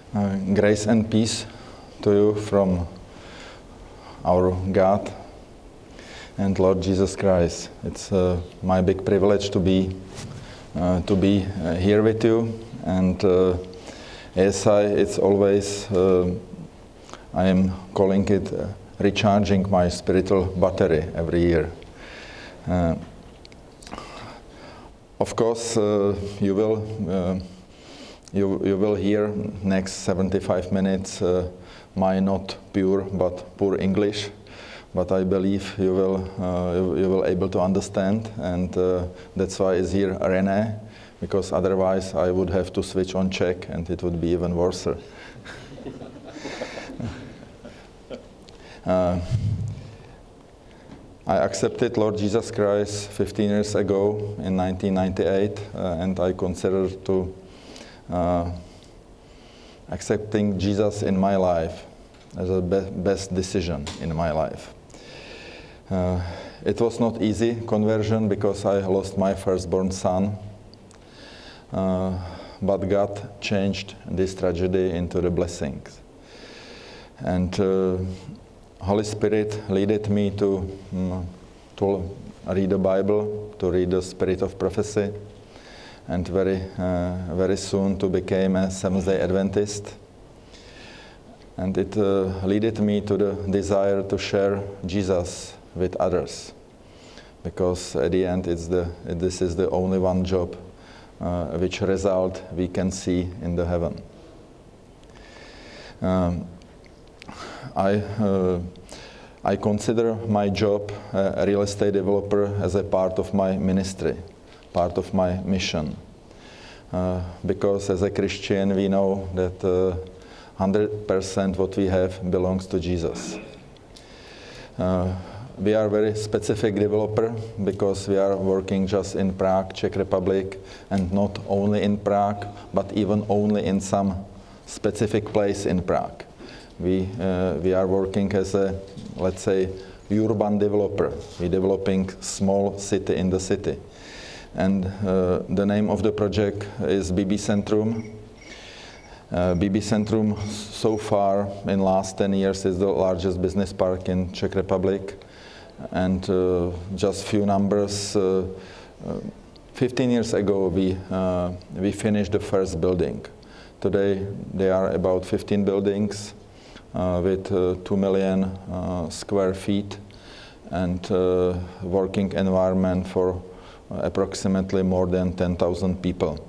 Grace and peace to you from our God and Lord Jesus Christ. It's my big privilege to be here with you, and it's always I am calling it recharging my spiritual battery every year. Of course, you will hear next 75 minutes my not pure but poor English, but I believe you will able to understand, and that's why is here René, because otherwise I would have to switch on Czech and it would be even worse. I accepted Lord Jesus Christ 15 years ago in 1998, and I consider to accepting Jesus in my life as a best decision in my life. It was not easy conversion because I lost my firstborn son, but God changed this tragedy into the blessings. And Holy Spirit led me to read the Bible, to read the Spirit of Prophecy, and very soon to become a Seventh-day Adventist. And it led me to the desire to share Jesus with others, because at the end this is the only one job which result we can see in the heaven. I consider my job, a real estate developer, as a part of my ministry, part of my mission. Because as a Christian we know that 100% what we have belongs to Jesus. We are very specific developer because we are working just in Prague, Czech Republic, and not only in Prague, but even only in some specific place in Prague. We are working as a, let's say, urban developer. We're developing small city in the city. And the name of the project is BB Centrum. BB Centrum so far in last 10 years is the largest business park in Czech Republic. And just few numbers, 15 years ago we finished the first building. Today there are about 15 buildings with 2 million square feet and working environment for approximately more than 10,000 people.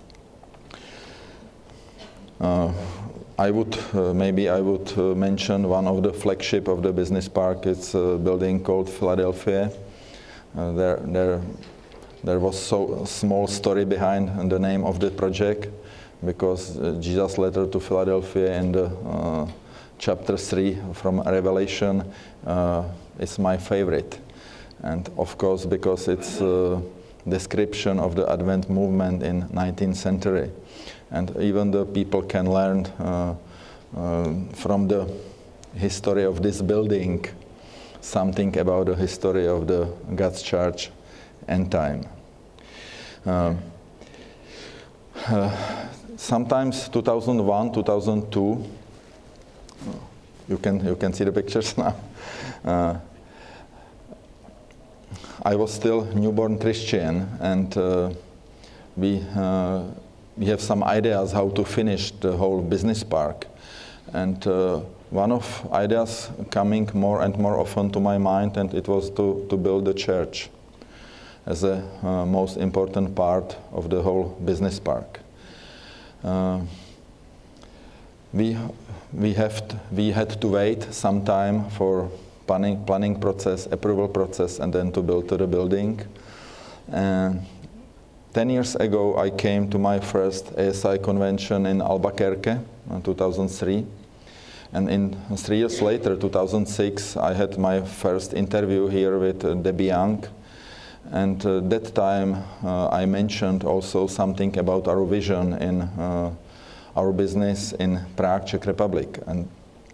I would mention one of the flagship of the business park. It's a building called Philadelphia. There was so small story behind the name of the project, because Jesus' letter to Philadelphia in the chapter 3 from Revelation is my favorite. And of course, because it's a description of the Advent movement in 19th century. And even the people can learn from the history of this building something about the history of the God's church end time. Sometimes 2001, 2002, you can see the pictures now. I was still newborn Christian, and we have some ideas how to finish the whole business park. And one of ideas coming more and more often to my mind, and it was to build a church as a most important part of the whole business park. We had to wait some time for planning process, approval process, and then to build to the building. 10 years ago, I came to my first ASI convention in Albuquerque in 2003. And in 3 years later, 2006, I had my first interview here with Debbie Young. And that time, I mentioned also something about our vision in our business in Prague, Czech Republic. And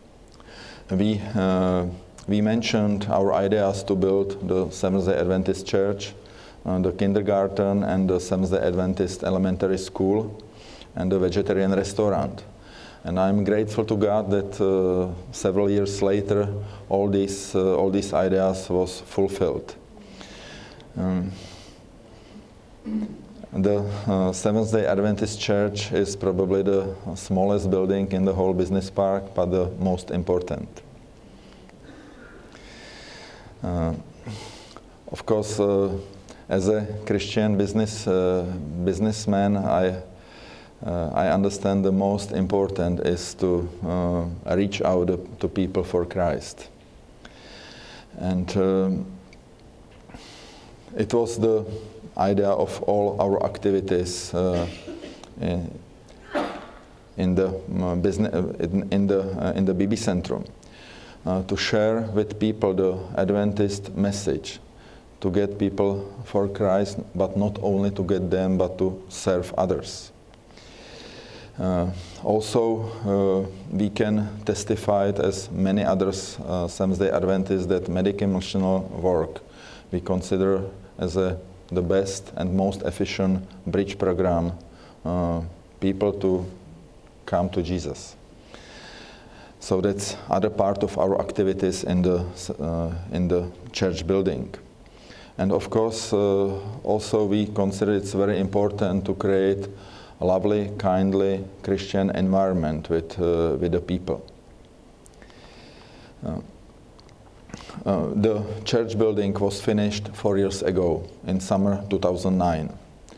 we mentioned our ideas to build the Seventh-day Adventist Church, the kindergarten, and the Seventh-day Adventist elementary school, and the vegetarian restaurant. And I'm grateful to God that several years later, all these ideas was fulfilled. The Seventh-day Adventist Church is probably the smallest building in the whole business park, but the most important. Of course, as a Christian businessman, I understand the most important is to reach out to people for Christ. And it was the idea of all our activities in the business in the BB Centrum to share with people the Adventist message, to get people for Christ, but not only to get them, but to serve others. Also, we can testify, as many others Seventh-day Adventists, that medical missional work we consider as the best and most efficient bridge program people to come to Jesus. So that's other part of our activities in the church building. And of course, also we consider it's very important to create a lovely, kindly Christian environment with the people. The church building was finished 4 years ago, in summer 2009.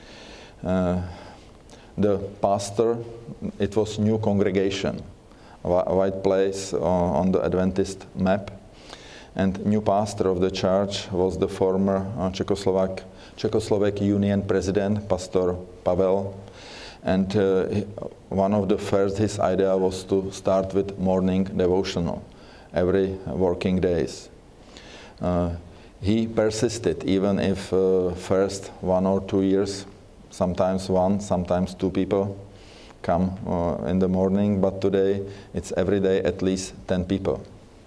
The pastor, it was new congregation, a white place on the Adventist map. And new pastor of the church was the former Czechoslovak Union president, Pastor Pavel. And one of the first, his idea was to start with morning devotional every working days. He persisted, even if first 1 or 2 years, sometimes one, sometimes two people come in the morning, but today it's every day at least 10 people.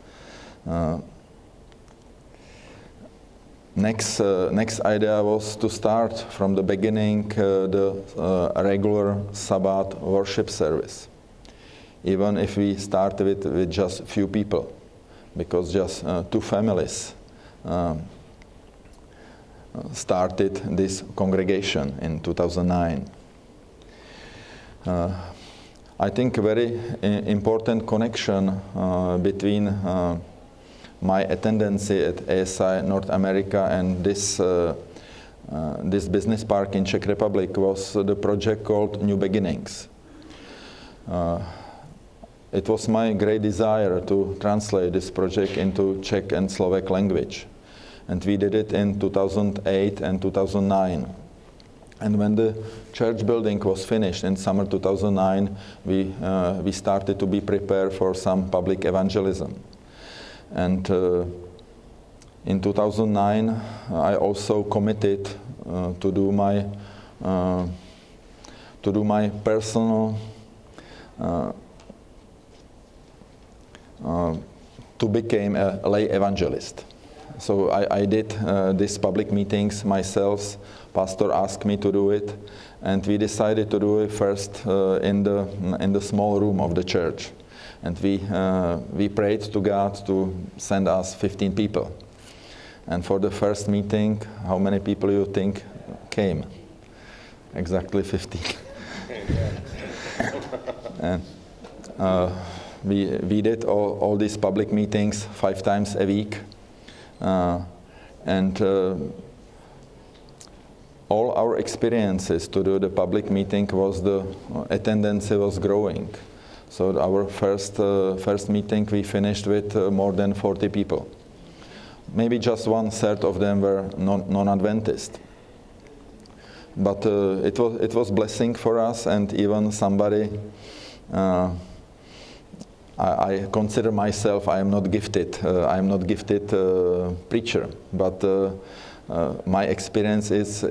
Next idea was to start from the beginning the regular Sabbath worship service, even if we start with just few people, because just two families started this congregation in 2009. I think a very important connection between my attendance at ASI North America and this business park in Czech Republic was the project called New Beginnings. It was my great desire to translate this project into Czech and Slovak language. And we did it in 2008 and 2009. And when the church building was finished in summer 2009, we started to be prepared for some public evangelism. And in 2009, I also committed to do my personal to become a lay evangelist. So I did these public meetings myself. Pastor asked me to do it, and we decided to do it first in the small room of the church. And we prayed to God to send us 15 people. And for the first meeting, how many people you think came? Exactly 15. And we did all these public meetings 5 times a week. And all our experiences to do the public meeting was the attendance was growing. So our first meeting we finished with more than 40 people. Maybe just 1/3 of them were non-Adventist. But it was blessing for us, and even somebody. I consider myself I am not gifted. I am not gifted preacher, but my experience is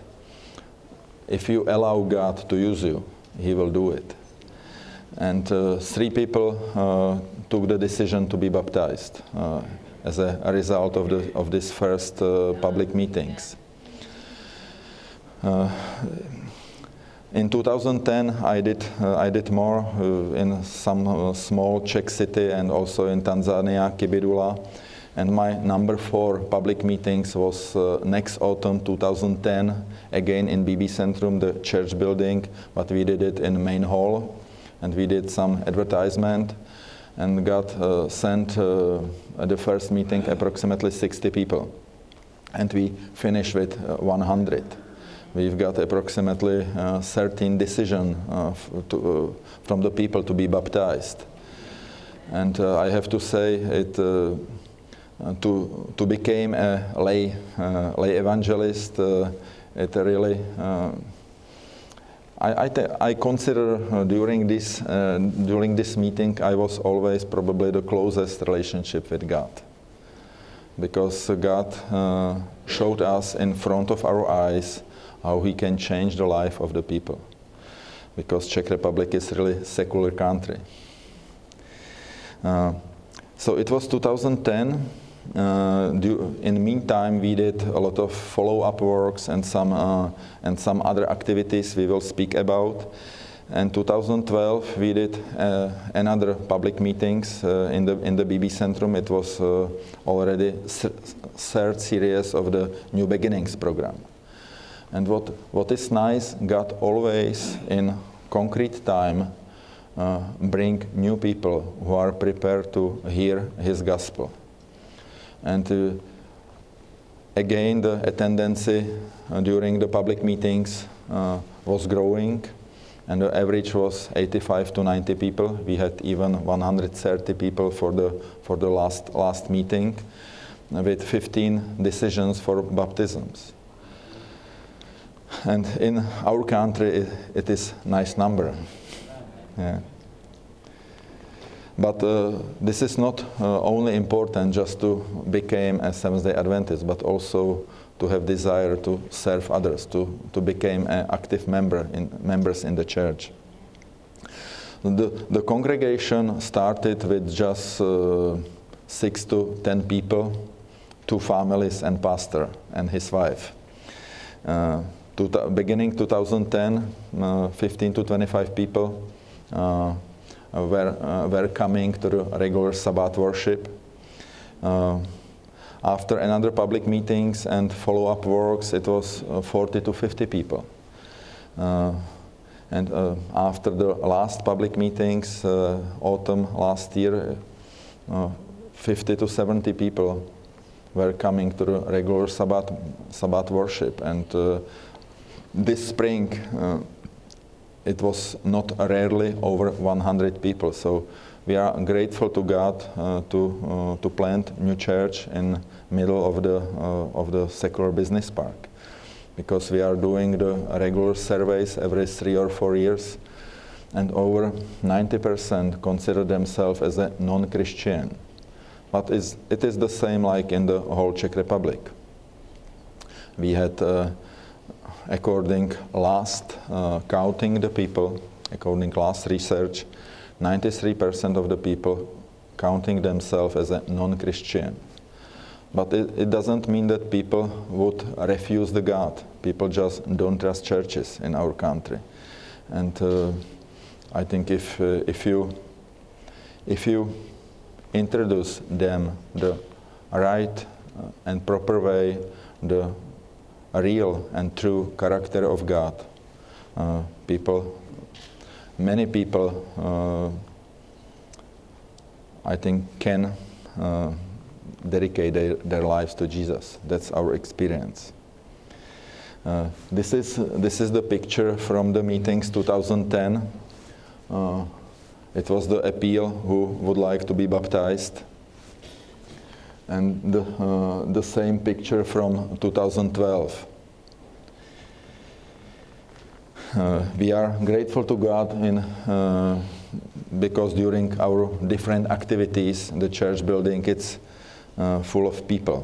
if you allow God to use you, He will do it. And 3 people took the decision to be baptized as a result of this first public meetings. In 2010, I did more in some small Czech city and also in Tanzania, Kibirula. And my number 4 public meetings was next autumn 2010, again in BB Centrum, the church building, but we did it in main hall, and we did some advertisement, and got sent at the first meeting approximately 60 people, and we finished with 100. We've got approximately 13 decisions from the people to be baptized, and I have to say it. To become a lay evangelist, it really. I consider during this meeting I was always probably the closest relationship with God, because God showed us in front of our eyes how He can change the life of the people, because Czech Republic is really a secular country. So it was 2010. In the meantime, we did a lot of follow-up works and some other activities we will speak about. In 2012, we did another public meetings in the BB Centrum. It was already third series of the New Beginnings program. And what is nice, God always in concrete time bring new people who are prepared to hear His gospel. And again, the attendance during the public meetings was growing, and the average was 85 to 90 people. We had even 130 people for the last meeting, with 15 decisions for baptisms. And in our country, it is a nice number. Yeah. But this is not only important just to become a Seventh-day Adventist, but also to have desire to serve others, to become an active members in the church. The congregation started with just 6 to 10 people, 2 families and pastor and his wife. Beginning 2010, 15 to 25 people were coming to the regular Sabbath worship. After another public meetings and follow-up works, it was 40 to 50 people. And after the last public meetings, autumn last year, 50 to 70 people were coming to the regular Sabbath worship. And this spring, it was not rarely over 100 people. So we are grateful to God to plant new church in middle of the secular business park, because we are doing the regular surveys every 3 or 4 years, and over 90% consider themselves as a non-Christian. But it is the same like in the whole Czech Republic. We had according last counting the people, according last research, 93% of the people counting themselves as a non-Christian. But it doesn't mean that people would refuse the God. People just don't trust churches in our country. And I think if you introduce them the right and proper way, the real and true character of God, many people, I think, can dedicate their lives to Jesus. That's our experience. This is the picture from the meetings 2010. It was the appeal who would like to be baptized. And the same picture from 2012. We are grateful to God because during our different activities, the church building, it's full of people.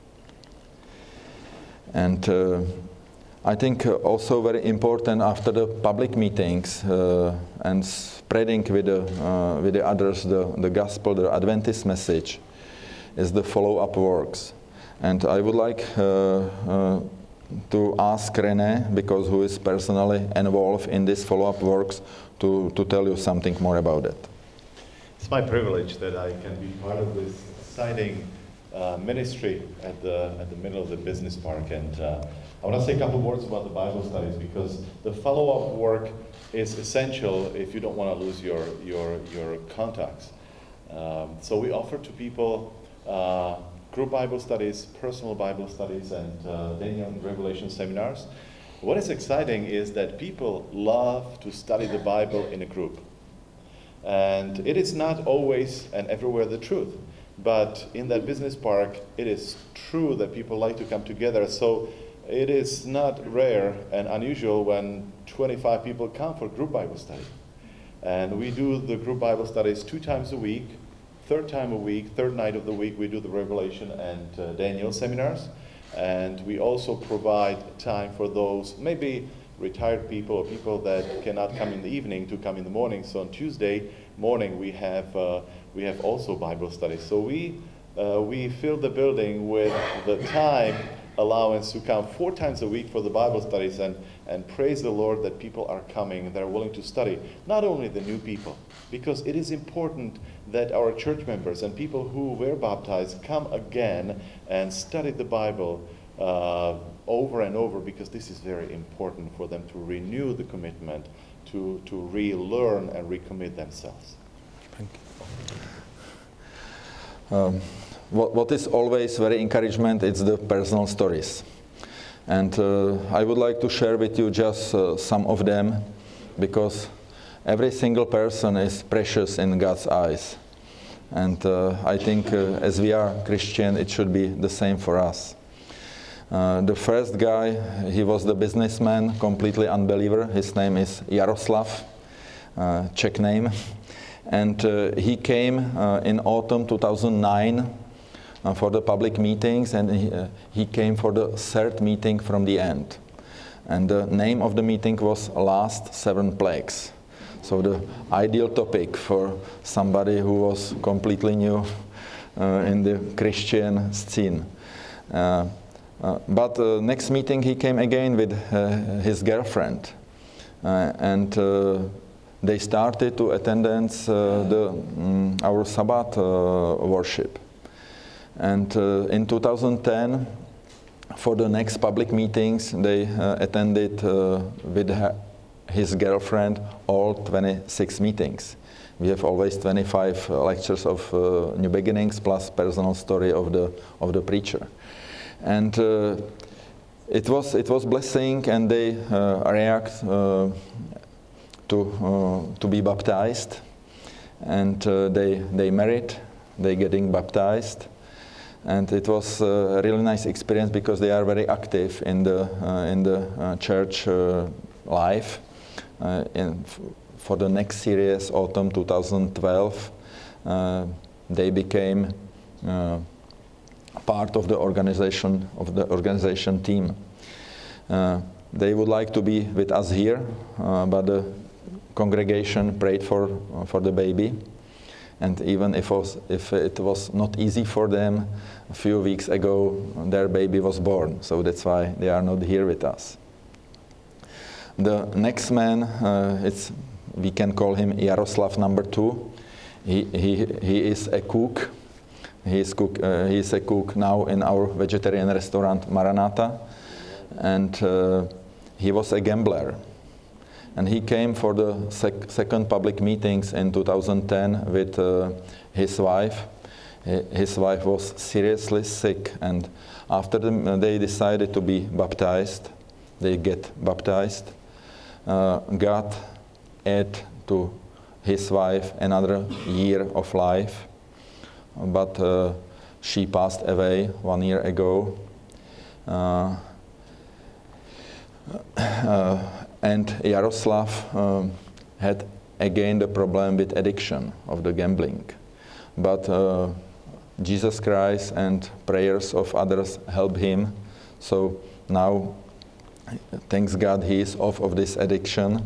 And I think also very important after the public meetings and spreading with the others the gospel, the Adventist message, is the follow-up works. And I would like to ask René, because who is personally involved in this follow-up works, to tell you something more about it. It's my privilege that I can be part of this exciting ministry at the middle of the business park. And I want to say a couple of words about the Bible studies, because the follow-up work is essential if you don't want to lose your contacts. So we offer to people group Bible studies, personal Bible studies, and Daniel and Revelation seminars. What is exciting is that people love to study the Bible in a group. And it is not always and everywhere the truth. But in that business park, it is true that people like to come together. So it is not rare and unusual when 25 people come for group Bible study. And we do the group Bible studies 2 times a week. Third time a week, third night of the week, we do the Revelation and Daniel seminars. And we also provide time for those maybe retired people or people that cannot come in the evening to come in the morning. So on Tuesday morning we have also Bible studies. So we fill the building with the time allowance to come 4 times a week for the Bible studies, and praise the Lord that people are coming, they're willing to study. Not only the new people, because it is important that our church members and people who were baptized come again and study the Bible over and over, because this is very important for them to renew the commitment, to relearn and recommit themselves. Thank you. What is always very encouragement is the personal stories. And I would like to share with you just some of them, because every single person is precious in God's eyes. And I think as we are Christian, it should be the same for us. The first guy, he was the businessman, completely unbeliever. His name is Jaroslav, Czech name. And he came in autumn 2009 for the public meetings, and he came for the 3rd meeting from the end. And the name of the meeting was Last 7 Plagues. So the ideal topic for somebody who was completely new in the Christian scene. But next meeting he came again with his girlfriend, and they started to attendance our Sabbath worship. And in 2010, for the next public meetings, they attended with his girlfriend all 26 meetings. We have always 25 lectures of New Beginnings plus personal story of the preacher. And it was blessing, and they react to be baptized, and they married, they getting baptized. And it was a really nice experience, because they are very active in the church life. For the next series, autumn 2012, they became part of the organization team. They would like to be with us here, but the congregation prayed for the baby. And even if it was not easy for them, a few weeks ago their baby was born, so that's why they are not here with us. The next man, we can call him Jaroslav number 2. He is a cook. He is a cook now in our vegetarian restaurant Maranatha, and he was a gambler. And he came for the second public meetings in 2010 with his wife. His wife was seriously sick, and after they decided to be baptized, they get baptized. God added to his wife another year of life, but she passed away 1 year ago. And Jaroslav had again the problem with addiction of the gambling. But Jesus Christ and prayers of others helped him. So now, thanks God, he is off of this addiction.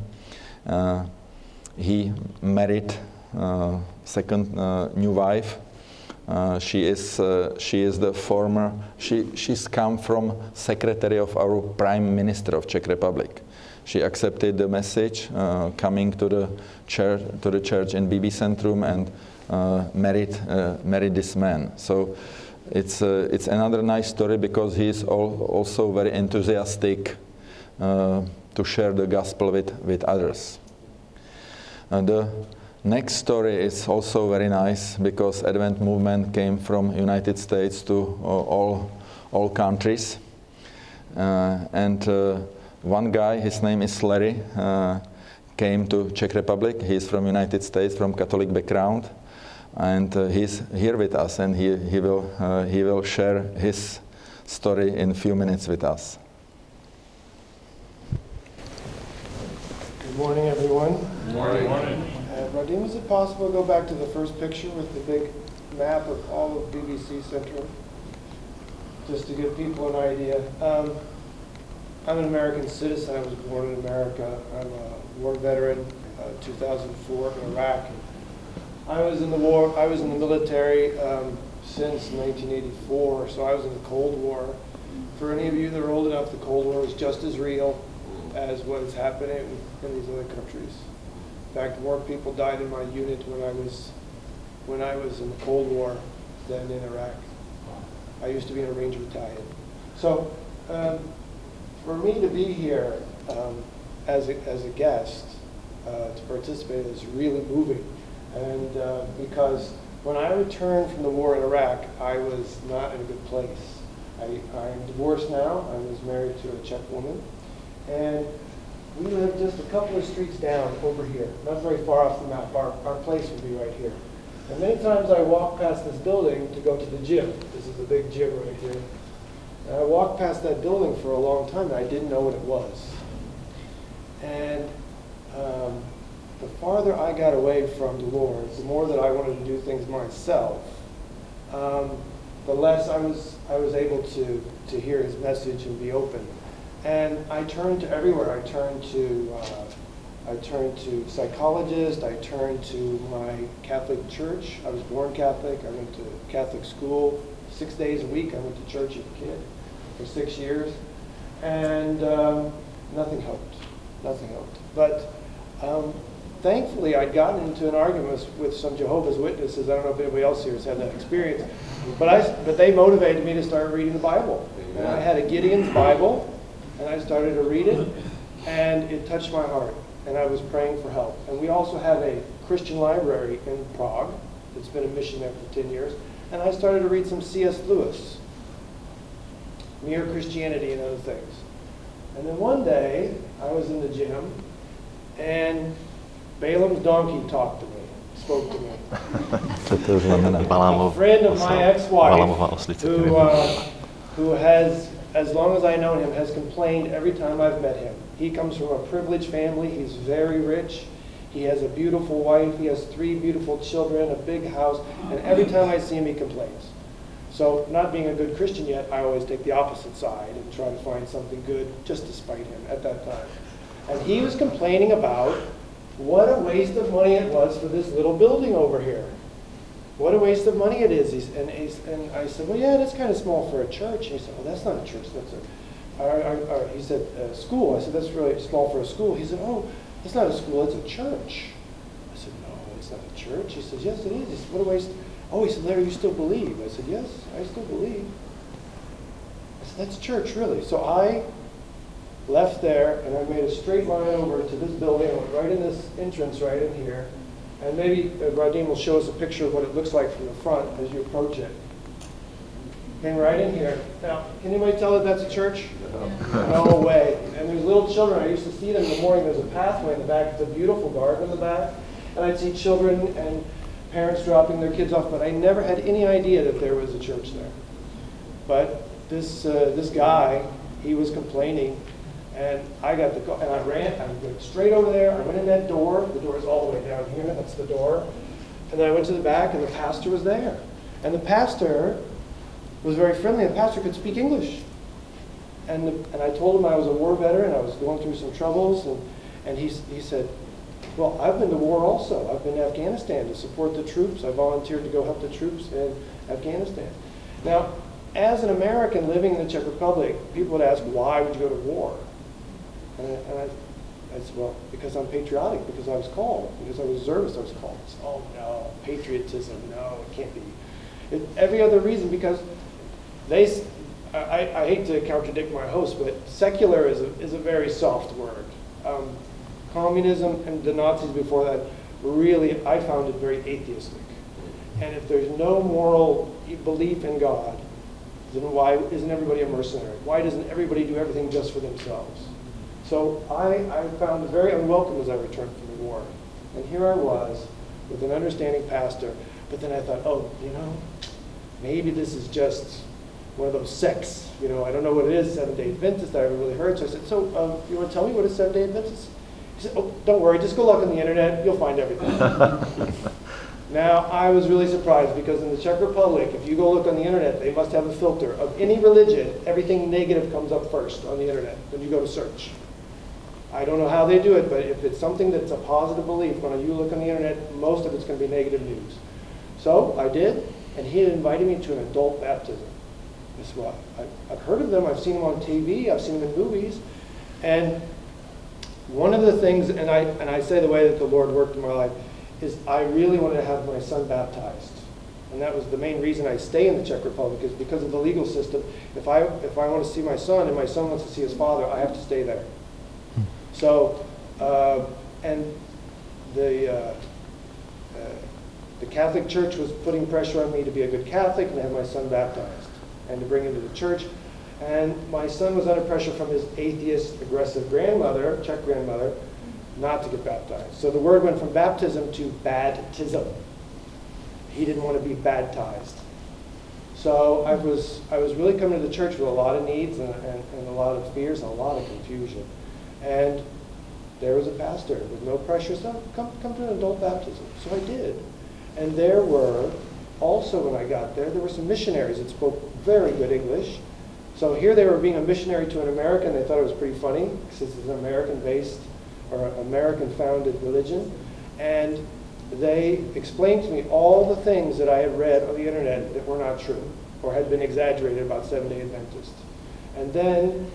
He married second new wife, She's the former. She's come from secretary of our Prime Minister of Czech Republic. She accepted the message, coming to the church in BB Centrum, and married this man. So it's another nice story, because he is also very enthusiastic to share the gospel with others. The next story is also very nice, because Advent movement came from United States to all countries, and one guy, his name is Larry, came to Czech Republic. He's from United States, from Catholic background, and he's here with us, and he will share his story in a few minutes with us. Good morning, everyone. Good morning. Radim, is it possible to go back to the first picture with the big map of all of BBC Centrum? Just to give people an idea. I'm an American citizen. I was born in America. I'm a war veteran, 2004 in Iraq. I was in the war. I was in the military since 1984, so I was in the Cold War. For any of you that are old enough, the Cold War was just as real as what is happening in these other countries. In fact, more people died in my unit when I was in the Cold War than in Iraq. I used to be in a Ranger battalion. So for me to be here as a guest to participate is really moving, and because when I returned from the war in Iraq, I was not in a good place. I'm divorced now. I was married to a Czech woman, and we live just a couple of streets down over here, not very far off the map. Our place would be right here. And many times I walk past this building to go to the gym. This is a big gym right here. And I walked past that building for a long time, and I didn't know what it was. And the farther I got away from the Lord, the more that I wanted to do things myself, the less I was able to hear His message and be open. And I turned to everywhere. I turned to psychologists. I turned to my Catholic church. I was born Catholic. I went to Catholic school 6 days a week. I went to church as a kid for 6 years, and nothing helped. Nothing helped. But thankfully, I'd gotten into an argument with some Jehovah's Witnesses. I don't know if anybody else here has had that experience, but they motivated me to start reading the Bible. And I had a Gideon's Bible, and I started to read it, and it touched my heart, and I was praying for help. And we also have a Christian library in Prague that's been a mission there for 10 years, and I started to read some C.S. Lewis, Mere Christianity and other things. And then one day, I was in the gym, and Balaam's donkey talked to me, spoke to me. A friend of my ex-wife, who has, as long as I've known him, has complained every time I've met him. He comes from a privileged family. He's very rich. He has a beautiful wife. He has 3 beautiful children, a big house, and every time I see him, he complains. So, not being a good Christian yet, I always take the opposite side and try to find something good just to spite him at that time. And he was complaining about what a waste of money it was for this little building over here. What a waste of money it is. And I said, well, yeah, that's kind of small for a church. And he said, well, that's not a church. That's he said, school. I said, that's really small for a school. He said, oh, it's not a school, it's a church. I said, no, it's not a church. He said, yes, it is. He said, what a waste. Oh, he said, Larry, you still believe? I said, yes, I still believe. I said, that's church, really. So I left there, and I made a straight line over to this building. I went right in this entrance right in here. And maybe Radim will show us a picture of what it looks like from the front as you approach it. Came right in here. Now, can anybody tell that that's a church? No way. And there's little children. I used to see them in the morning. There's a pathway in the back. It's a beautiful garden in the back. And I'd see children and parents dropping their kids off, but I never had any idea that there was a church there. But this guy, he was complaining, and I got the and I went straight over there. I went in that door. The door is all the way down here. That's the door. And then I went to the back, and the pastor was there. And the pastor was very friendly. The pastor could speak English. And I told him I was a war veteran. I was going through some troubles, and he said, Well, I've been to war also. I've been to Afghanistan to support the troops. I volunteered to go help the troops in Afghanistan. Now, as an American living in the Czech Republic, people would ask, why would you go to war? And I said, well, because I'm patriotic, because I was called, because I was reservist, I was called. I said, oh no, patriotism, no, it can't be. Every other reason, because I hate to contradict my host, but secular is a very soft word. Communism and the Nazis before that, really, I found it very atheistic. And if there's no moral belief in God, then why isn't everybody a mercenary? Why doesn't everybody do everything just for themselves? So I found it very unwelcome as I returned from the war. And here I was with an understanding pastor, but then I thought, oh, maybe this is just one of those sects. I don't know what it is, Seventh-day Adventist, I haven't really heard. So I said, so you want to tell me what is Seventh-day Adventist? He said, oh, don't worry, just go look on the internet, you'll find everything. Now, I was really surprised because in the Czech Republic, if you go look on the internet, they must have a filter. Of any religion, everything negative comes up first on the internet when you go to search. I don't know how they do it, but if it's something that's a positive belief, when you look on the internet, most of it's going to be negative news. So I did, and he had invited me to an adult baptism. Guess what? I've heard of them, I've seen them on TV, I've seen them in movies, and one of the things, and I say the way that the Lord worked in my life, is I really wanted to have my son baptized. And that was the main reason I stay in the Czech Republic, is because of the legal system. If I want to see my son and my son wants to see his father, I have to stay there. So, and the Catholic Church was putting pressure on me to be a good Catholic and to have my son baptized and to bring him to the church. And my son was under pressure from his atheist, aggressive grandmother, Czech grandmother, not to get baptized. So the word went from baptism to baptism. He didn't want to be baptized. So I was really coming to the church with a lot of needs and a lot of fears and a lot of confusion. And there was a pastor with no pressure, so come to an adult baptism. So I did. And there were, also when I got there were some missionaries that spoke very good English. So here they were being a missionary to an American. They thought it was pretty funny, because it's an American-based or American-founded religion. And they explained to me all the things that I had read on the internet that were not true or had been exaggerated about Seventh-day Adventists. And then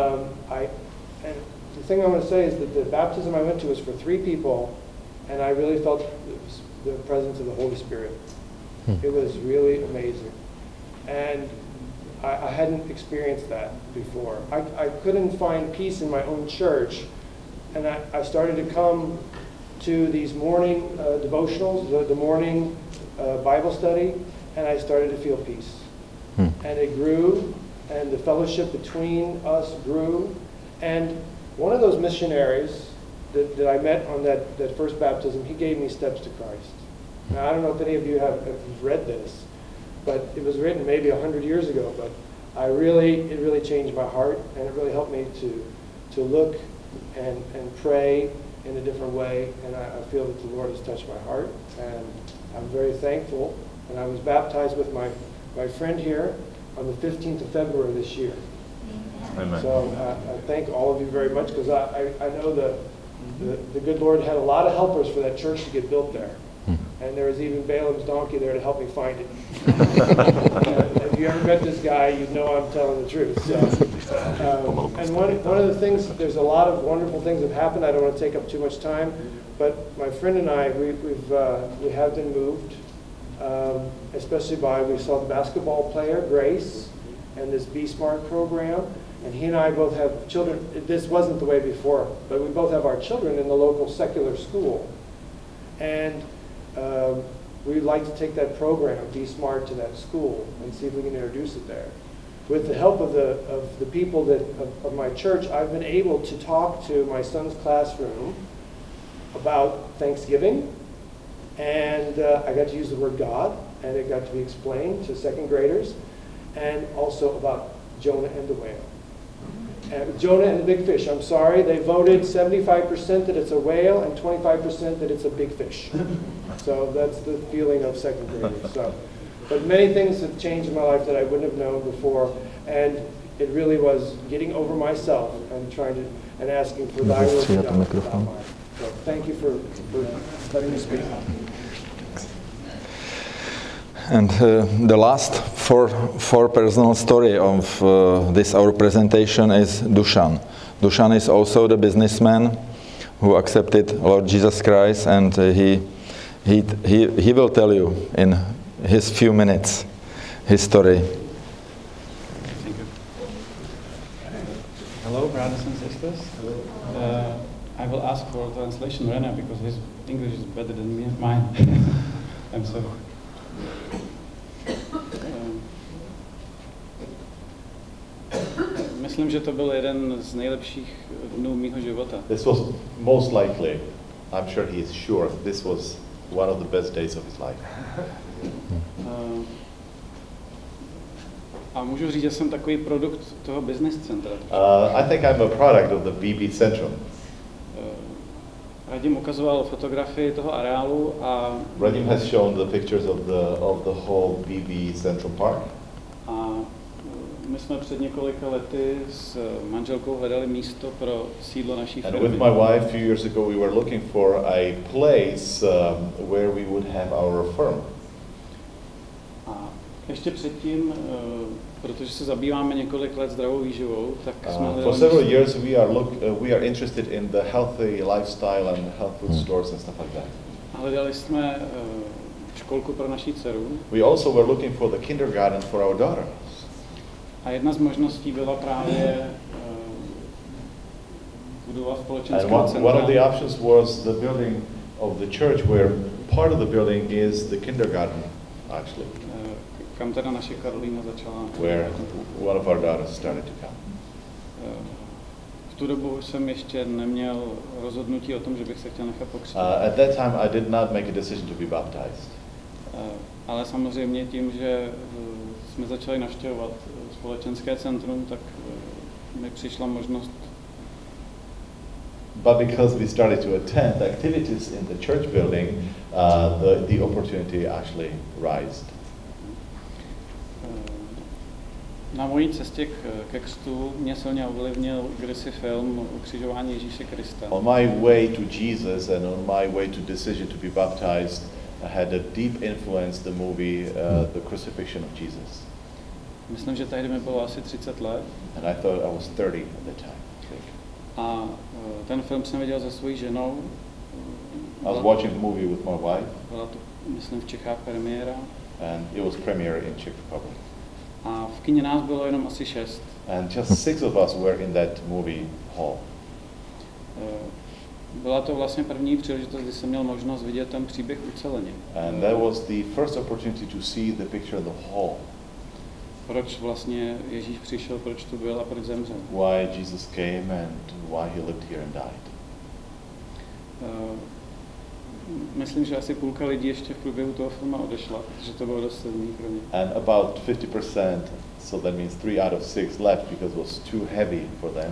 and the thing I want to say is that the baptism I went to was for 3 people, and I really felt the presence of the Holy Spirit. It was really amazing. And I hadn't experienced that before. I couldn't find peace in my own church, and I started to come to these morning devotionals, the morning Bible study, and I started to feel peace. And it grew, and the fellowship between us grew. And one of those missionaries that I met on that first baptism, he gave me steps to Christ. Now, I don't know if any of you have read this, but it was written maybe 100 years ago, but it really changed my heart, and it really helped me to look and pray in a different way, and I feel that the Lord has touched my heart, and I'm very thankful. And I was baptized with my friend here on the 15th of February this year. Amen. So I thank all of you very much, because I know the good Lord had a lot of helpers for that church to get built there. And there was even Balaam's donkey there to help me find it. If you ever met this guy, you know I'm telling the truth. So, and one of the things, there's a lot of wonderful things that have happened. I don't want to take up too much time, but my friend and I, we have been moved, especially we saw the basketball player, Grace, and this Be Smart program. And he and I both have children. This wasn't the way before, but we both have our children in the local secular school. And we'd like to take that program, Be Smart, to that school and see if we can introduce it there. With the help of the people of my church, I've been able to talk to my son's classroom about Thanksgiving, and I got to use the word God, and it got to be explained to second graders, and also about Jonah and the whale. And Jonah and the big fish. I'm sorry, they voted 75% that it's a whale and 25% that it's a big fish. So that's the feeling of second graders. So, but many things have changed in my life that I wouldn't have known before, and it really was getting over myself and asking for Thy will be done. So thank you for letting me speak. And the last four personal story of this our presentation is Dusan. Dusan is also the businessman who accepted Lord Jesus Christ, and he will tell you in his few minutes his story. Thank you. Hello, brothers and sisters. I will ask for translation right now because his English is better than mine. I'm sorry. Myslím, že to byl jeden z nejlepších dnů mýho života. This was most likely, I'm sure he is sure, this was one of the best days of his life. A můžu říct, že jsem takový produkt toho business centra. I think I'm a product of the BB Centrum. Radim ukazoval fotografii toho areálu a Radim has shown the pictures of the whole BB Central Park. A my jsme před několika lety s manželkou hledali místo pro sídlo naší firmy. And with my wife, a few years ago, we were looking for a place where we would have our firm. A ještě předtím, protože se zabýváme několik let zdravou výživou, tak jsme for several years we are interested in the healthy lifestyle and health food stores and stuff like that. Hledali jsme školku pro naší dceru. We also were looking for the kindergarten for our daughter. A jedna z možností byla právě budova společenského And centra. one of the options was the building of the church, where part of the building is the kindergarten, actually. Kam teda naše Karolína začala. Where one of our daughters started to come. V tu dobu jsem ještě neměl rozhodnutí o tom, že bych se chtěl nechat pokřtít. At that time, I did not make a decision to be baptized. Ale samozřejmě tím, že jsme začali navštěvovat společenské centrum, tak mi přišla možnost. But because we started to attend activities in the church building, the opportunity actually rised. Na mojí cestě ke křtu mě silně ovlivnil kdysi film Ukřižování Ježíše Krista. On my way to Jesus and on my way to decision to be baptized, I had a deep influence the movie The Crucifixion of Jesus. Myslím, že tehdy mi bylo asi 30 let. And I thought I was 30 at the time. A ten film jsem viděl se svojí ženou. I was watching the movie with my wife. Byla to, myslím, v Čechách premiéra. And it was premiere in Czech Republic. A v kině nás bylo jenom asi 6. And just 6 of us were in that movie hall. Byla to vlastně první příležitost, kdy jsem měl možnost vidět ten příběh uceleně. And that was the first opportunity to see the picture of the hall. Proč vlastně Ježíš přišel, proč tu byl a proč zemřel. Why Jesus came and why he lived here and died. Myslím, že asi půlka lidí ještě v průběhu toho filmu odešla, protože to bylo dost silný pro ně. And about 50%, so that means 3 out of 6 left because it was too heavy for them.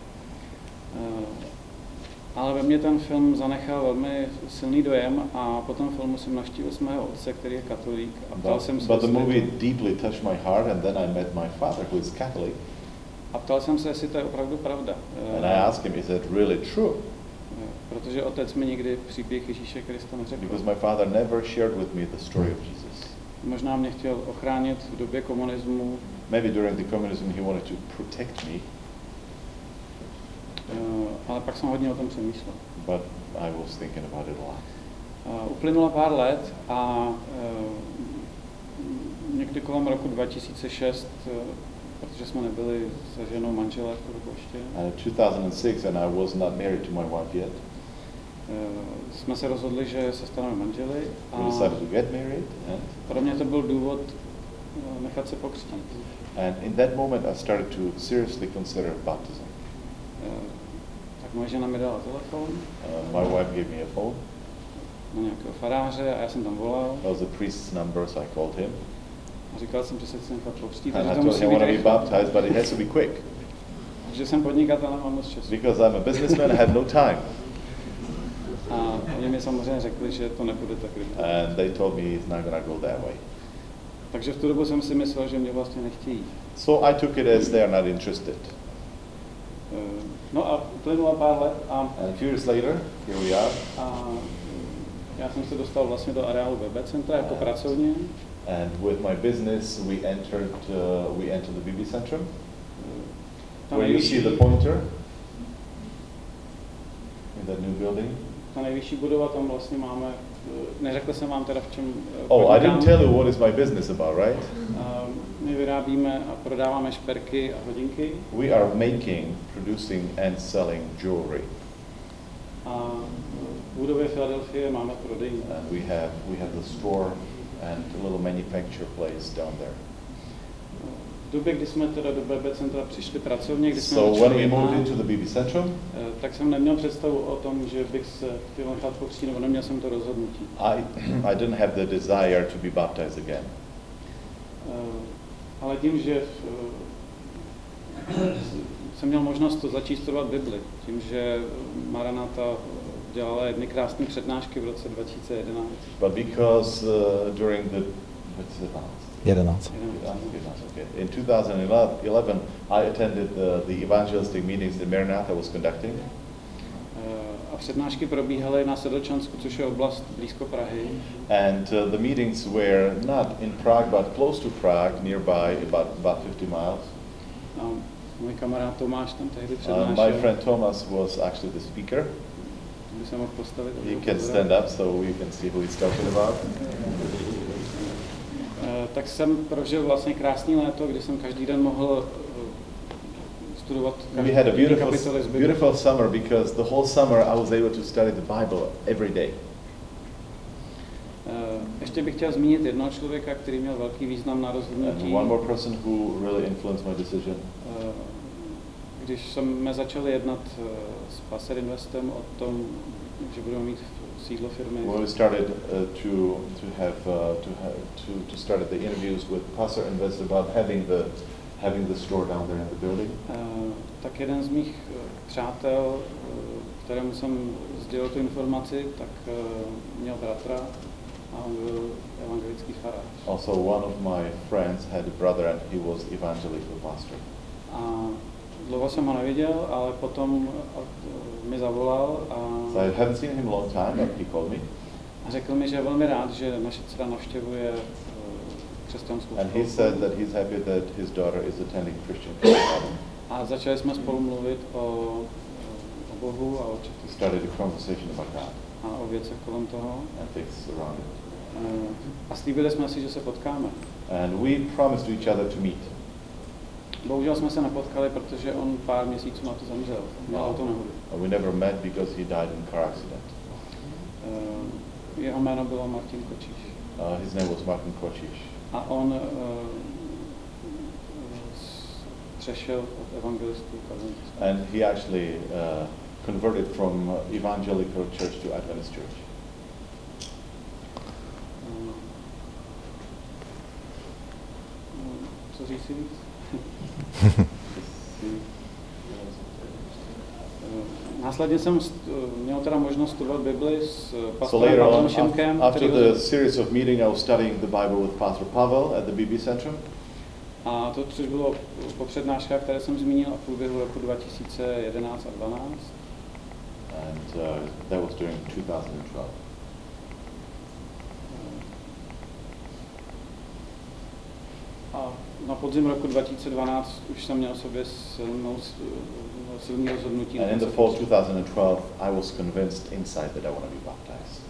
Ale ve mně ten film zanechal velmi silný dojem a po tom filmu jsem navštívil svého otce, který je katolík, a ptal jsem se, But the movie deeply touched my heart, and then I met my father, who is Catholic. A ptal jsem se, jestli to je opravdu pravda. And I asked him, is that really true? Protože otec mi nikdy příběh Ježíše Krista neřekl. Because my father never shared with me the story of Jesus. Možná mě chtěl ochránit v době komunismu. Maybe during the communism he wanted to protect me. Ale pak jsem hodně o tom přemýšlel. But I was thinking about it a lot. Uplynulo pár let a někdy kolem roku 2006, protože jsme nebyli se ženou manželé v dobu ještě. 2006 and I was not married to my wife yet. Jsme se rozhodli, že se staneme manželi. We decided to get married. And pro mě to byl důvod nechat se pokřtít. And in that moment I started to seriously consider baptism. Tak moje žena mi dala telefon. My wife gave me a phone. Na nějakého faráře a já jsem tam volal. That was the priest's number, so I called him. A říkal jsem, že se chci nechat pokřtít, And že I to told musí him I být want to be rychle. baptized, but it has to be quick. Že jsem podnikatel a mám moc času. Because I'm a businessman, I had no time. A oni mi samozřejmě řekli, že to nebude tak rychle. And they told me it's not going to go that way. Takže v tu dobu jsem si myslel, že mě vlastně nechtějí. So I took it as they are not interested. No a uplynulo pár let And a few years later, here we are. a já jsem se dostal vlastně do areálu BB Centra jako pracovně. And with my business, we entered the BB Centrum, where you see the pointer in that new building. Ta nejvyšší budova, tam vlastně máme, neřekl jsem vám teda v čem Oh, I podnikám. didn't tell you what is my business about, right? My vyrábíme a prodáváme šperky a hodinky. We are making, producing and selling jewelry. A v budově Philadelphie máme prodejnu. And we have the store and a little manufacture place down there. V době, kdy jsme teda do BB Centra přišli pracovně, kdy jsme So when začali we moved jednat, into the BB Centrum, tak jsem neměl představu o tom, že bych se chtěl nechat pokřtít, nebo neměl jsem to rozhodnutí. I didn't have the desire to be baptized again. Ale tím, že jsem měl možnost to začít studovat Bibli, tím, že Maranata dělala jedny krásné přednášky v roce 2011. But because during the what's it about? 11. Okay. In 2011, I attended the evangelistic meetings that Maranatha was conducting. A přednášky probíhaly na Sedlčansku, což je oblast blízko Prahy. And the meetings were not in Prague, but close to Prague, nearby, about 50 miles. A můj kamarád Tomáš tam tehdy přednášel. My friend Thomas was actually the speaker. By se mohl postavit. He can stand up so you can see who he's talking about. Tak jsem prožil vlastně krásný léto, kdy jsem každý den mohl studovat We had a kapitoly z Bible. beautiful summer because the whole summer I was able to study the Bible every day. Ještě bych chtěl zmínit jednoho člověka, který měl velký význam na rozhodnutí. And one more person who really influenced my decision. Když jsme začali jednat s Passer Investem o tom, že budeme mít sídlo firmy. When we started to start the interviews with Passer Invest about having the store down there in the building. Tak jeden z mých přátel, kterému jsem sdělil tu informaci, tak měl bratra a on byl evangelický farář. Also, one of my friends had a brother and he was evangelical pastor. A dlouho jsem ho neviděl, ale potom mi zavolal a So I haven't seen him a long time, but he called me. A řekl mi, že je velmi rád, že naše dcera navštěvuje křesťanskou And he školu. said that he's happy that his daughter is attending Christian college. A začali jsme spolu mluvit o Bohu a o We started a conversation about God a o věcech kolem toho. and things around it. A slíbili jsme si, že se potkáme. And we promised to each other to meet. Bohužel jsme se nepotkali, protože on pár měsíců na to zemřel. Měl autonehodu. We never met because he died in a car accident. Jeho jméno bylo Martin Kočíš. His name was Martin Kočíš. A on přešel od evangelistů k adventistům. And he actually converted from evangelical church to Adventist church. Co říct si víc? Následně jsem měl teda možnost studovat Bibli s pastorem Pavlem Šimkem. After the series of meeting, I was studying the Bible with Pastor Pavel at the BB Centrum. A to, což bylo po přednáškách, které jsem zmínil v průběhu roku 2011 a 2012. And that was during 2012. A na podzim roku 2012 už jsem měl sobě silný rozhodnutí. And in the fall 2012, I was convinced inside that I want to be baptized.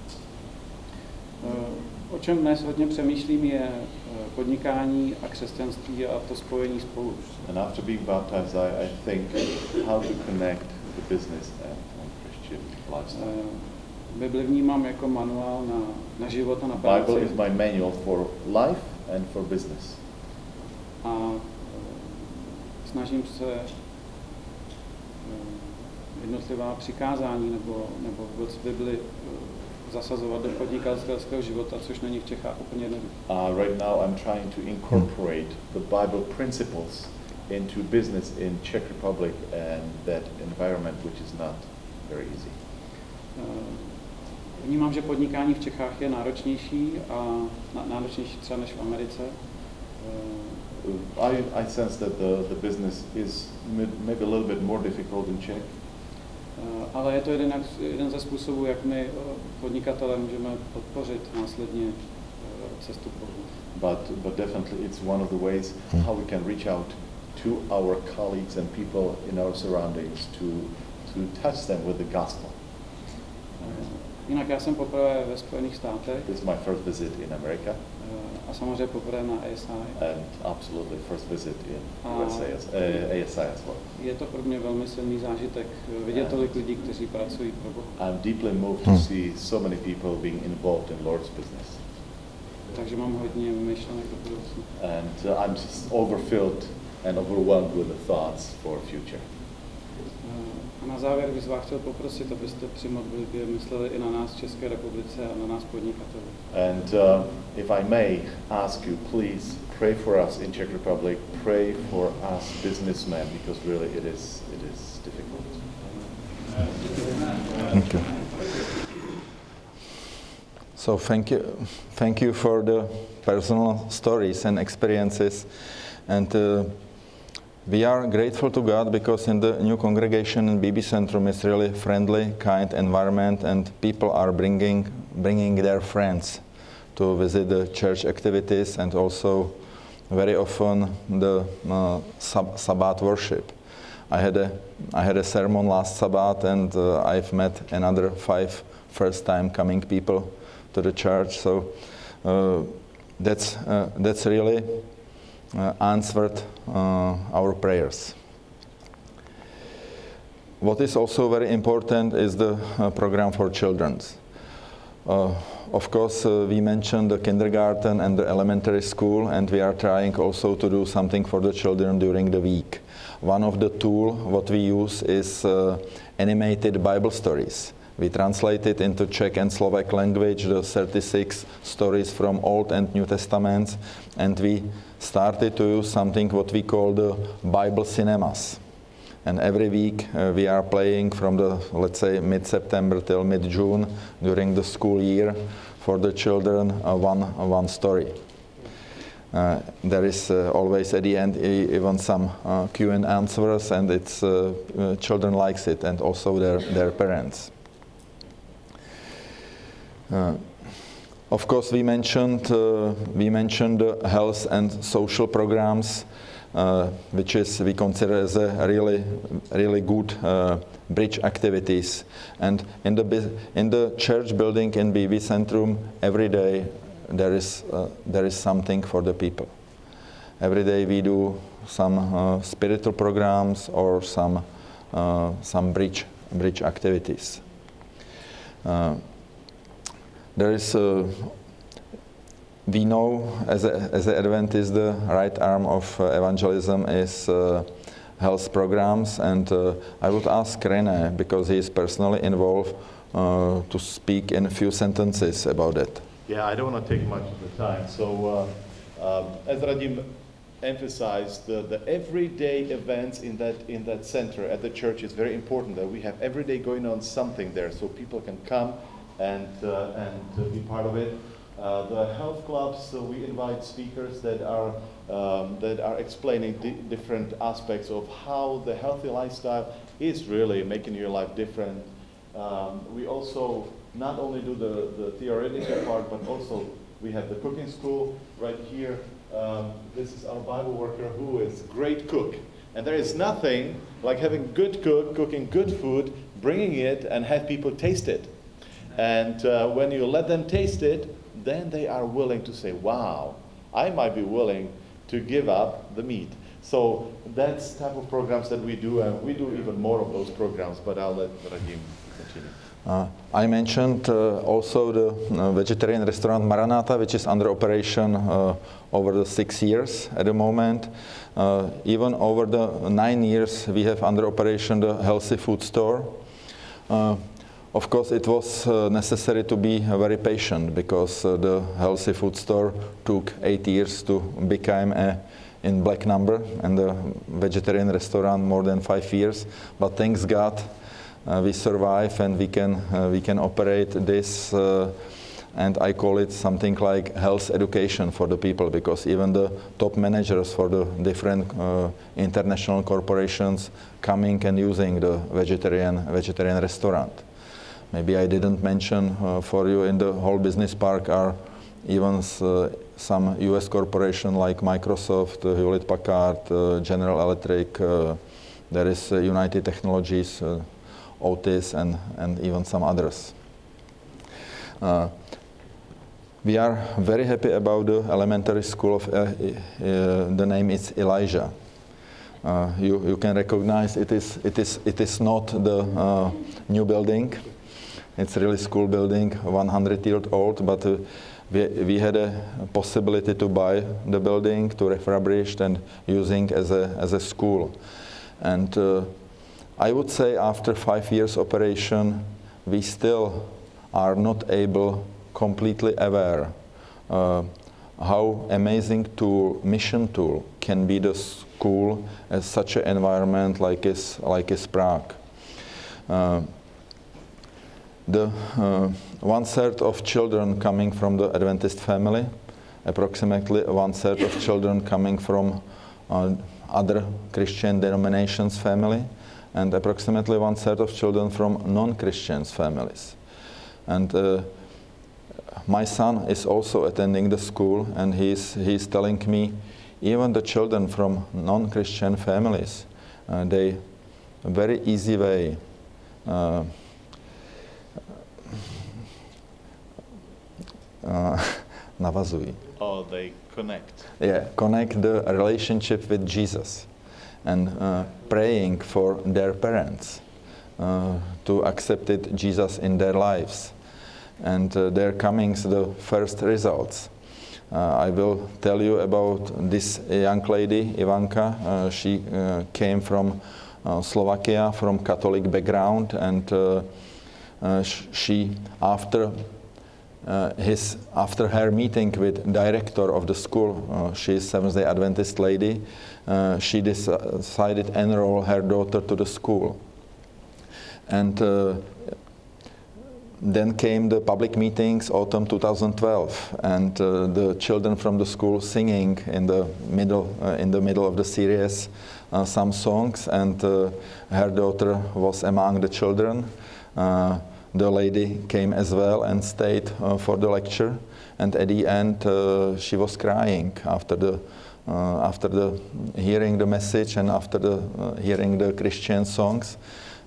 O čem dnes hodně přemýšlím je podnikání a křesťanství a to spojení spolu. And after being baptized, I think how to connect the business and Christian lifestyle. Bibli vnímám jako manuál na život a na The Bible práci. is my manual for life and for business. A snažím se jednotlivá přikázání nebo vůbec v Bibli zasazovat do podnikatelského života, což není v Čechách úplně jednoduché. Right now I'm trying to incorporate the Bible principles into business in Czech Republic and that environment which is not very easy. Vnímám, že podnikání v Čechách je náročnější a náročnější třeba než v Americe. I sense that the business is maybe a little bit more difficult in Czech. Ale je to jeden ze způsobů, jak my podnikatelé můžeme podpořit následně cestu k Bohu. But definitely it's one of the ways how we can reach out to our colleagues and people in our surroundings to touch them with the gospel. Jinak já jsem poprvé ve Spojených státech. This is my first visit in America. A samozřejmě poprvé na ASI. And absolutely first visit in ASI as well. Je to pro mě velmi silný zážitek vidět tolik lidí, kteří pracují pro Boha. I'm deeply moved to see so many people being involved in Lord's business. Takže mám hodně myšlenek do budoucna. And I'm just overfilled and overwhelmed with the thoughts for future. A na závěr bych vás chtěl poprosit, abyste při modlitbě mysleli i na nás v České republice a na nás podnikatelů. And if I may ask you, please pray for us in Czech Republic, pray for us businessmen, because really it is difficult. Thank you. So thank you for the personal stories and experiences, and we are grateful to God because in the new congregation in BB Centrum is really friendly, kind environment, and people are bringing their friends to visit the church activities, and also very often the Sabbath worship. I had a sermon last Sabbath, and I've met another 5 first-time coming people to the church. So that's really answered our prayers. What is also very important is the program for children. Of course, we mentioned the kindergarten and the elementary school, and we are trying also to do something for the children during the week. One of the tools what we use is animated Bible stories. We translated into Czech and Slovak language the 36 stories from Old and New Testaments, and we started to use something what we call the Bible cinemas. And every week we are playing from the, let's say, mid-September till mid-June during the school year for the children one story. There is always at the end even some Q and answers, and it's children likes it, and also their parents. Of course, we mentioned the health and social programs, which we consider as a really good bridge activities. And in the church building in BB Centrum, every day there is something for the people. Every day we do some spiritual programs or some bridge activities. There is, we know as an Adventist, the right arm of evangelism is health programs, and I would ask René, because he is personally involved, to speak in a few sentences about it. Yeah, I don't want to take much of the time. So, as Radim emphasized, the everyday events in that center at the church is very important. That we have every day going on something there, so people can come and be part of it. The health clubs, we invite speakers that are explaining different aspects of how the healthy lifestyle is really making your life different. We also not only do the theoretical part, but also we have the cooking school right here. This is our Bible worker who is a great cook. And there is nothing like having good cook, cooking good food, bringing it and have people taste it. And when you let them taste it, then they are willing to say, wow, I might be willing to give up the meat. So that's the type of programs that we do, and we do even more of those programs, but I'll let Radim continue. I mentioned also the vegetarian restaurant Maranatha, which is under operation over the 6 years at the moment. Even over the 9 years, we have under operation the healthy food store. Of course, it was necessary to be very patient, because the healthy food store took 8 years to become in black number, and the vegetarian restaurant more than 5 years. But thanks God, we survive, and we can operate this and I call it something like health education for the people, because even the top managers for the different international corporations coming and using the vegetarian restaurant. Maybe I didn't mention for you, in the whole business park are even some US corporation like Microsoft, Hewlett-Packard, General Electric, there is United Technologies, Otis, and even some others. We are very happy about the elementary school. The name is Elijah. You can recognize it is not the new building. It's really school building, 100-year-old, but we had a possibility to buy the building, to refurbish it, and using as a school. And I would say after 5 years operation, we still are not able, completely aware how amazing tool, mission tool, can be the school as such an environment like is Prague. The 1/3 of children coming from the Adventist family, approximately 1/3 of children coming from other Christian denominations family, and approximately 1/3 of children from non-Christians families. And my son is also attending the school, and he's telling me even the children from non-Christian families, they very easy way navazují. Oh, they connect. Yeah, connect the relationship with Jesus, and praying for their parents to accept Jesus in their lives. And there comes the first results. I will tell you about this young lady, Ivanka. She came from Slovakia, from Catholic background, and she, after her meeting with director of the school, she is Seventh-day Adventist lady, she decided to enroll her daughter to the school. And then came the public meetings, autumn 2012, and the children from the school singing in the middle of the series some songs, and her daughter was among the children. The lady came as well and stayed for the lecture, and at the end she was crying after the hearing the message and after the hearing the Christian songs.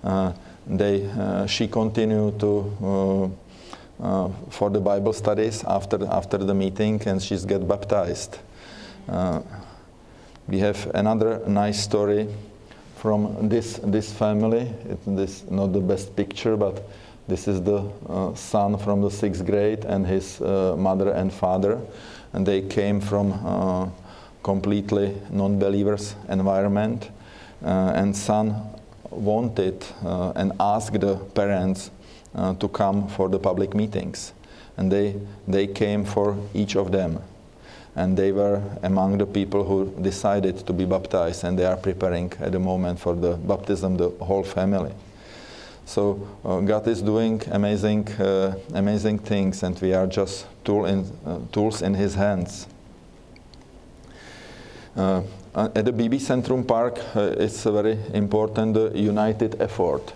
She continued to for the Bible studies after the meeting, and she's get baptized. We have another nice story from this family. This is not the best picture, but this is the son from the 6th grade and his mother and father, and they came from completely non-believers environment, and son wanted and asked the parents to come for the public meetings, and they came for each of them, and they were among the people who decided to be baptized, and they are preparing at the moment for the baptism, the whole family. So God is doing amazing things, and we are just tools in His hands. At the BB Centrum Park, it's a very important united effort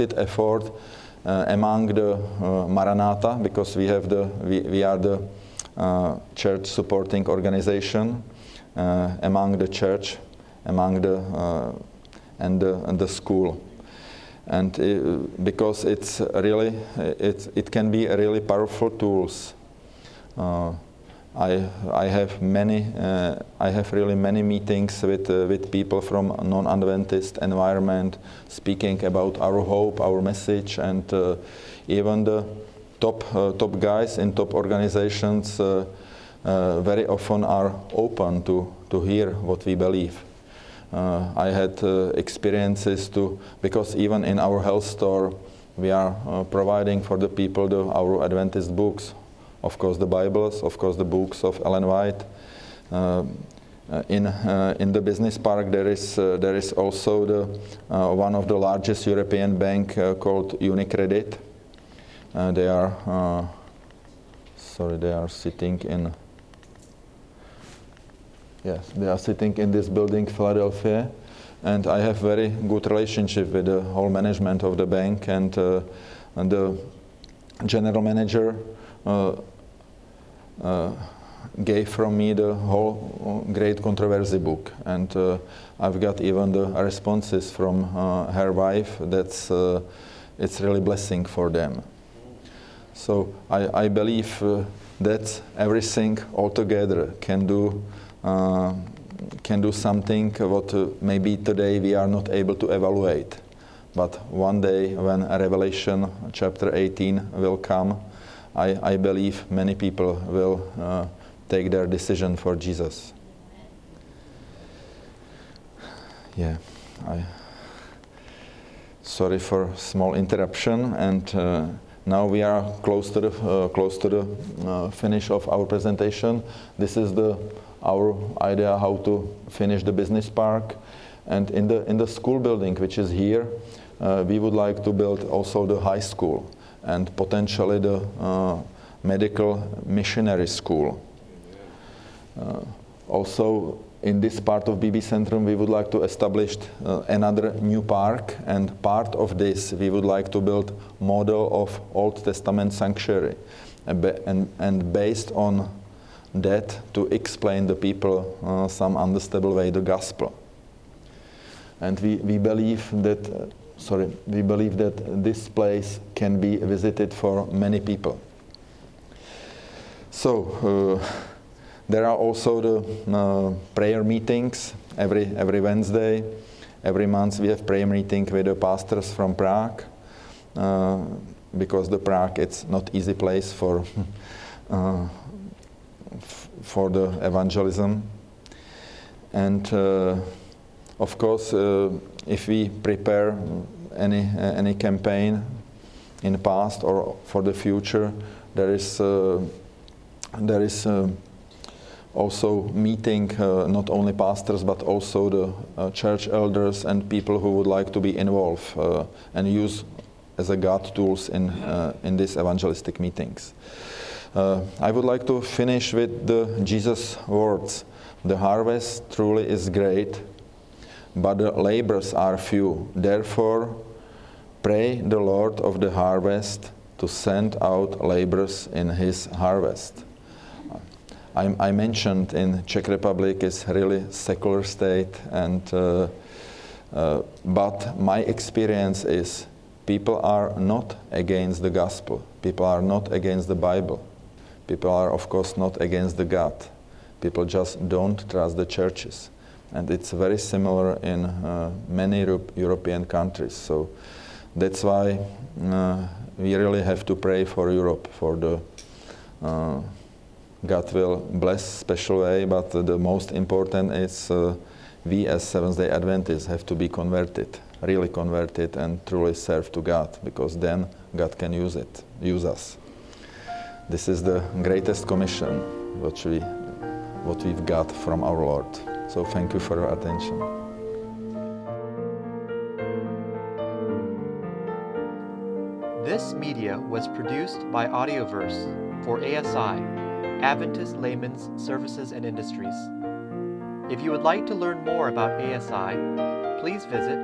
among the Maranatha, because we are the church supporting organization among the church, among the school. And because it can be a really powerful tools. I have really many meetings with people from non-Adventist environment, speaking about our hope, our message, and even the top guys in top organizations very often are open to hear what we believe. I had experiences because even in our health store we are providing for the people our Adventist books, of course the Bibles, of course the books of Ellen White. In the business park there is also one of the largest European bank called UniCredit. They are sorry, they are sitting in. Yes, they are sitting in this building, Philadelphia, and I have very good relationship with the whole management of the bank, and the general manager gave from me the whole Great Controversy book, and I've got even the responses from her wife. It's really blessing for them. So I believe that everything altogether can do something what maybe today we are not able to evaluate, but one day when Revelation chapter 18 will come, I believe many people will take their decision for Jesus. Yeah, sorry for small interruption, and now we are close to the finish of our presentation. This is our idea how to finish the business park, and in the school building which is here, we would like to build also the high school and potentially the medical missionary school. Also, in this part of BB Centrum, we would like to establish another new park, and part of this we would like to build model of Old Testament sanctuary, and based on that to explain the people some understandable way the gospel. And we believe that this place can be visited for many people. So there are also the prayer meetings every Wednesday. Every month we have prayer meeting with the pastors from Prague, because the Prague it's not easy place for the evangelism. And of course, if we prepare any campaign in the past or for the future, there is also meeting not only pastors but also the church elders and people who would like to be involved and use as a God tools in these evangelistic meetings. I would like to finish with the Jesus words. The harvest truly is great, but the laborers are few. Therefore, pray the Lord of the harvest to send out laborers in his harvest. I mentioned in Czech Republic is really secular state, and but my experience is people are not against the gospel. People are not against the Bible. People are, of course, not against the God. People just don't trust the churches. And it's very similar in many European countries. So that's why we really have to pray for Europe, for the God will bless special way, but the most important is we as Seventh-day Adventists have to be converted, really converted, and truly serve to God, because then God can use us. This is the greatest commission what we've got from our Lord. So thank you for your attention. This media was produced by Audioverse for ASI, Adventist Laymen's Services and Industries. If you would like to learn more about ASI, please visit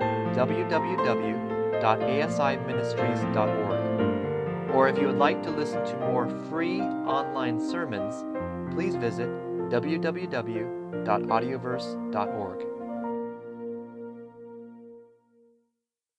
www.asiministries.org. Or if you would like to listen to more free online sermons, please visit www.audioverse.org.